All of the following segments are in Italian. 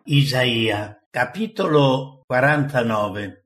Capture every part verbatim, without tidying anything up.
Isaia, capitolo quarantanove.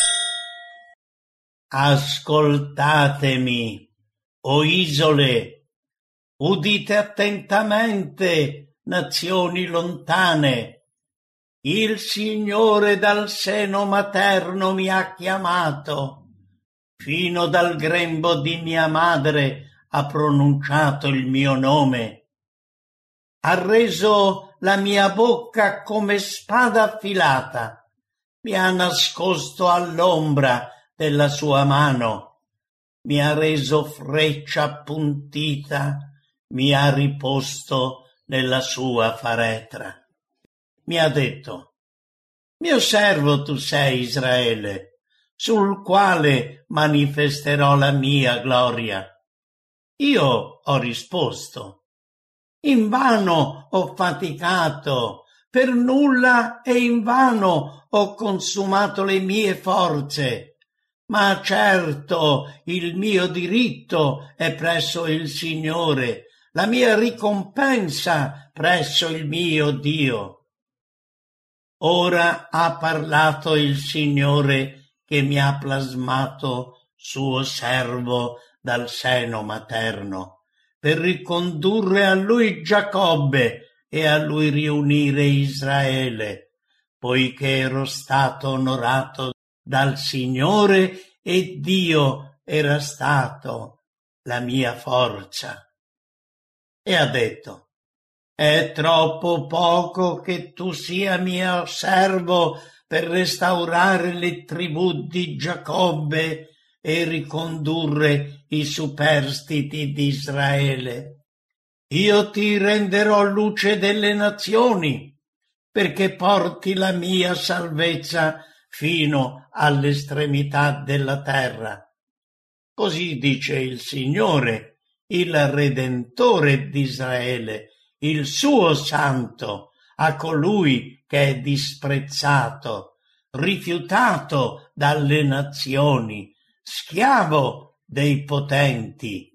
Ascoltatemi, o isole, udite attentamente, nazioni lontane. Il Signore dal seno materno mi ha chiamato, fino dal grembo di mia madre ha pronunciato il mio nome. Ha reso la mia bocca come spada affilata, mi ha nascosto all'ombra della sua mano, mi ha reso freccia appuntita, mi ha riposto nella sua faretra. Mi ha detto: mio servo tu sei, Israele, sul quale manifesterò la mia gloria. Io ho risposto: invano ho faticato, per nulla e invano ho consumato le mie forze, ma certo il mio diritto è presso il Signore, la mia ricompensa presso il mio Dio. Ora ha parlato il Signore che mi ha plasmato suo servo dal seno materno, per ricondurre a lui Giacobbe e a lui riunire Israele, poiché ero stato onorato dal Signore e Dio era stato la mia forza. E ha detto: è troppo poco che tu sia mio servo per restaurare le tribù di Giacobbe e ricondurre i superstiti di Israele. Io ti renderò luce delle nazioni, perché porti la mia salvezza fino all'estremità della terra. Così dice il Signore, il Redentore di Israele, il suo santo, a colui che è disprezzato, rifiutato dalle nazioni, schiavo dei potenti.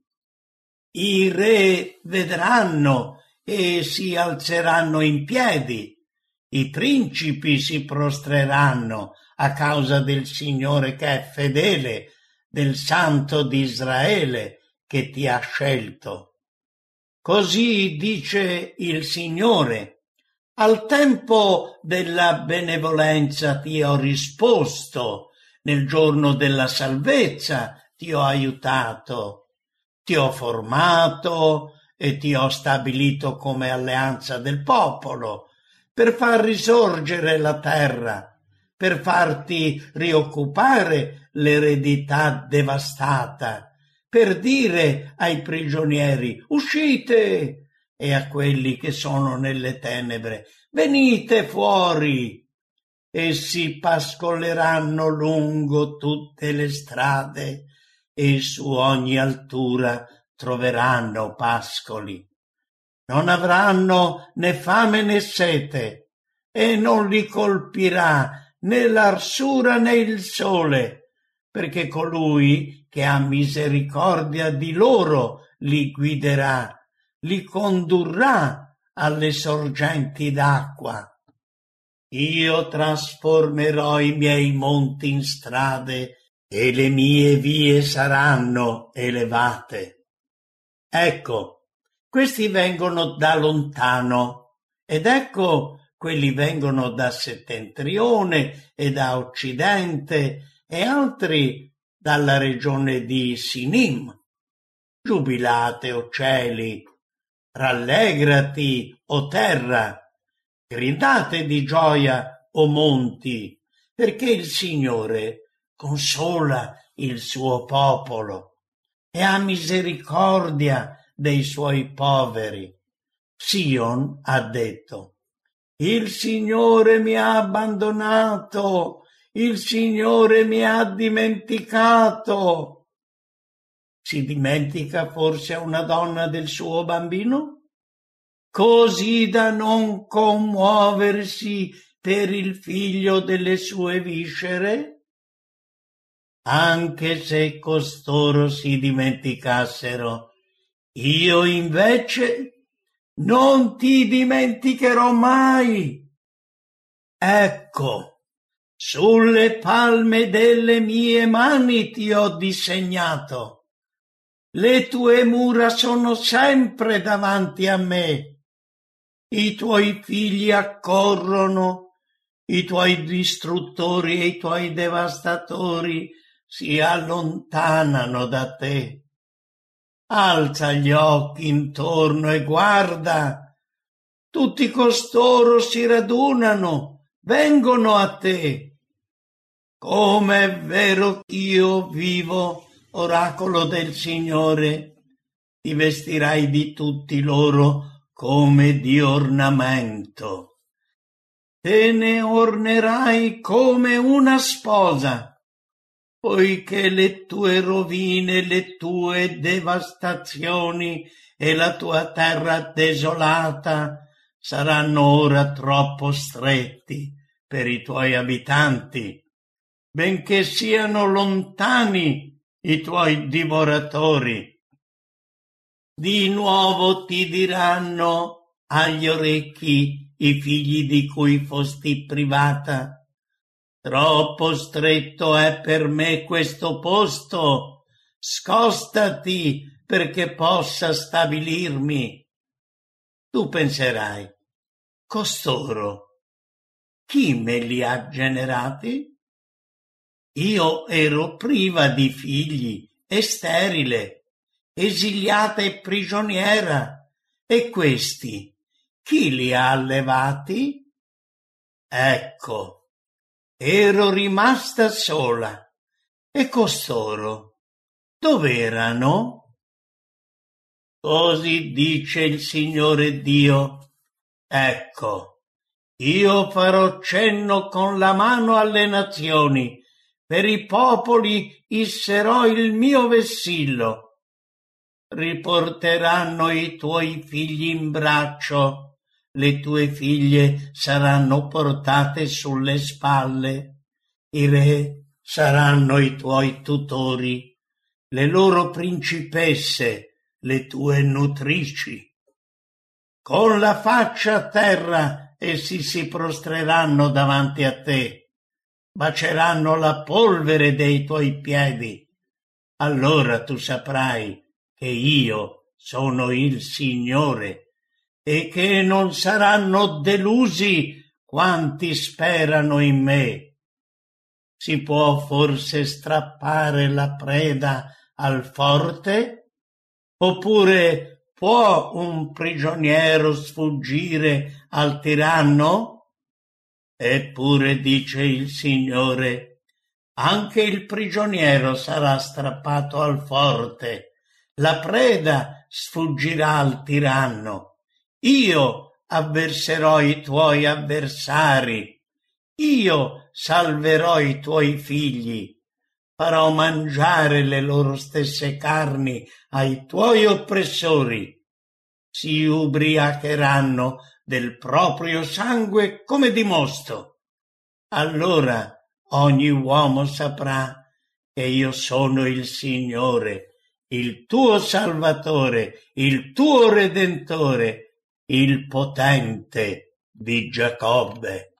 I re vedranno e si alzeranno in piedi, i principi si prostreranno a causa del Signore che è fedele, del Santo di Israele che ti ha scelto. Così dice il Signore: al tempo della benevolenza ti ho risposto, nel giorno della salvezza ti ho aiutato, ti ho formato e ti ho stabilito come alleanza del popolo, per far risorgere la terra, per farti rioccupare l'eredità devastata, per dire ai prigionieri: uscite, e a quelli che sono nelle tenebre: venite fuori. Essi pascoleranno lungo tutte le strade e su ogni altura troveranno pascoli. Non avranno né fame né sete, e non li colpirà né l'arsura né il sole, perché colui che ha misericordia di loro li guiderà, li condurrà alle sorgenti d'acqua. Io trasformerò i miei monti in strade e le mie vie saranno elevate. Ecco, questi vengono da lontano, ed ecco, quelli vengono da settentrione e da occidente, e altri dalla regione di Sinim. Giubilate, o cieli, rallegrati, o terra, gridate di gioia, o monti, perché il Signore consola il suo popolo e ha misericordia dei suoi poveri. Sion ha detto: il Signore mi ha abbandonato, il Signore mi ha dimenticato. Si dimentica forse una donna del suo bambino? Così da non commuoversi per il figlio delle sue viscere? Anche se costoro si dimenticassero, io invece non ti dimenticherò mai. Ecco, sulle palme delle mie mani ti ho disegnato. Le tue mura sono sempre davanti a me. I tuoi figli accorrono, i tuoi distruttori e i tuoi devastatori si allontanano da te. Alza gli occhi intorno e guarda, tutti costoro si radunano, vengono a te. Come è vero ch'io vivo, oracolo del Signore, ti vestirai di tutti loro come di ornamento. Te ne ornerai come una sposa, poiché le tue rovine, le tue devastazioni e la tua terra desolata saranno ora troppo stretti per i tuoi abitanti, benché siano lontani i tuoi divoratori. Di nuovo ti diranno agli orecchi i figli di cui fosti privata: troppo stretto è per me questo posto, scostati perché possa stabilirmi. Tu penserai: costoro, chi me li ha generati? Io ero priva di figli e sterile, esiliata e prigioniera, e questi chi li ha allevati? Ecco, ero rimasta sola, e costoro dov'erano? Così dice il Signore Dio: ecco, io farò cenno con la mano alle nazioni, per i popoli isserò il mio vessillo. Riporteranno i tuoi figli in braccio, le tue figlie saranno portate sulle spalle, i re saranno i tuoi tutori, le loro principesse, le tue nutrici. Con la faccia a terra essi si prostreranno davanti a te, baceranno la polvere dei tuoi piedi. Allora tu saprai che io sono il Signore e che non saranno delusi quanti sperano in me. Si può forse strappare la preda al forte? Oppure può un prigioniero sfuggire al tiranno? Eppure, dice il Signore, anche il prigioniero sarà strappato al forte, la preda sfuggirà al tiranno. Io avverserò i tuoi avversari, io salverò i tuoi figli, farò mangiare le loro stesse carni ai tuoi oppressori. Si ubriacheranno del proprio sangue come di mosto. Allora ogni uomo saprà che io sono il Signore, il tuo Salvatore, il tuo Redentore, il potente di Giacobbe.